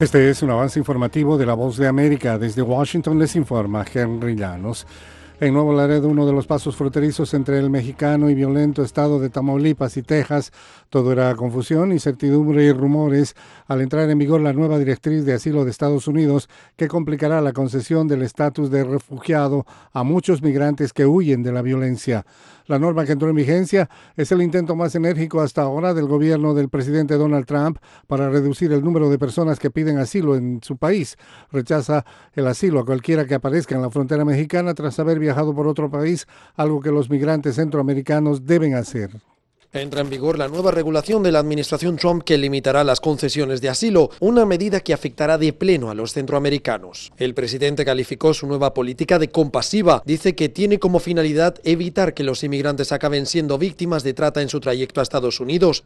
Este es un avance informativo de La Voz de América. Desde Washington les informa Henry Llanos. En Nuevo Laredo, uno de los pasos fronterizos entre el mexicano y violento estado de Tamaulipas y Texas, todo era confusión, incertidumbre y rumores al entrar en vigor la nueva directriz de asilo de Estados Unidos que complicará la concesión del estatus de refugiado a muchos migrantes que huyen de la violencia. La norma que entró en vigencia es el intento más enérgico hasta ahora del gobierno del presidente Donald Trump para reducir el número de personas que piden asilo en su país. Rechaza el asilo a cualquiera que aparezca en la frontera mexicana tras haber viajado por otro país, algo que los migrantes centroamericanos deben hacer. Entra en vigor la nueva regulación de la administración Trump que limitará las concesiones de asilo, una medida que afectará de pleno a los centroamericanos. El presidente calificó su nueva política de compasiva. Dice que tiene como finalidad evitar que los inmigrantes acaben siendo víctimas de trata en su trayecto a Estados Unidos.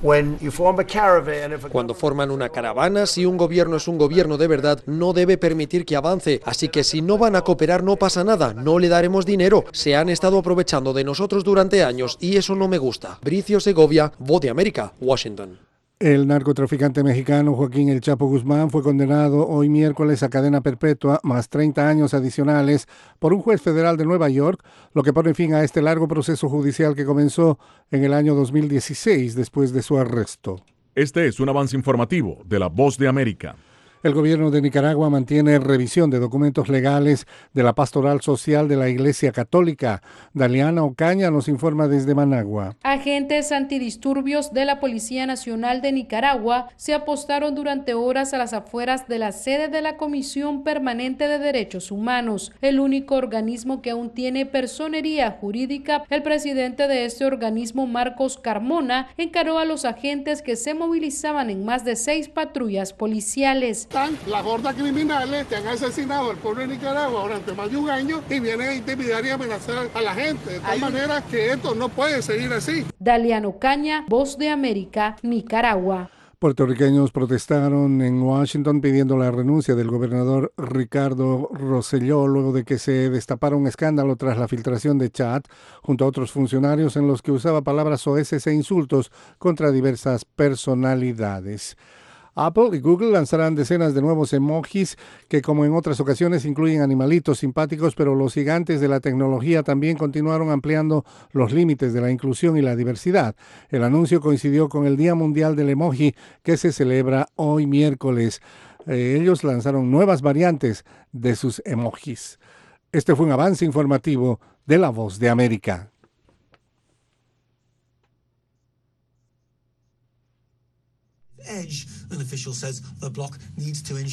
Cuando forman una caravana, si un gobierno es un gobierno de verdad, no debe permitir que avance. Así que si no van a cooperar, no pasa nada, no le daremos dinero. Se han estado aprovechando de nosotros durante años y eso no me gusta. Bricio Segovia, Voz de América, Washington. El narcotraficante mexicano Joaquín El Chapo Guzmán fue condenado hoy miércoles a cadena perpetua más 30 años adicionales por un juez federal de Nueva York, lo que pone fin a este largo proceso judicial que comenzó en el año 2016 después de su arresto. Este es un avance informativo de La Voz de América. El gobierno de Nicaragua mantiene revisión de documentos legales de la Pastoral Social de la Iglesia Católica. Daliana Ocaña nos informa desde Managua. Agentes antidisturbios de la Policía Nacional de Nicaragua se apostaron durante horas a las afueras de la sede de la Comisión Permanente de Derechos Humanos, el único organismo que aún tiene personería jurídica. El presidente de este organismo, Marcos Carmona, encaró a los agentes que se movilizaban en más de 6 patrullas policiales. Las hordas criminales que han asesinado al pueblo de Nicaragua durante más de un año y vienen a intimidar y amenazar a la gente. De tal manera que esto no puede seguir así. Daliana Ocaña, Voz de América, Nicaragua. Puertorriqueños protestaron en Washington pidiendo la renuncia del gobernador Ricardo Rosselló luego de que se destapara un escándalo tras la filtración de chat junto a otros funcionarios en los que usaba palabras soeces e insultos contra diversas personalidades. Apple y Google lanzarán decenas de nuevos emojis que, como en otras ocasiones, incluyen animalitos simpáticos, pero los gigantes de la tecnología también continuaron ampliando los límites de la inclusión y la diversidad. El anuncio coincidió con el Día Mundial del Emoji, que se celebra hoy miércoles. Ellos lanzaron nuevas variantes de sus emojis. Este fue un avance informativo de La Voz de América. Edge, an official says the bloc needs to ensure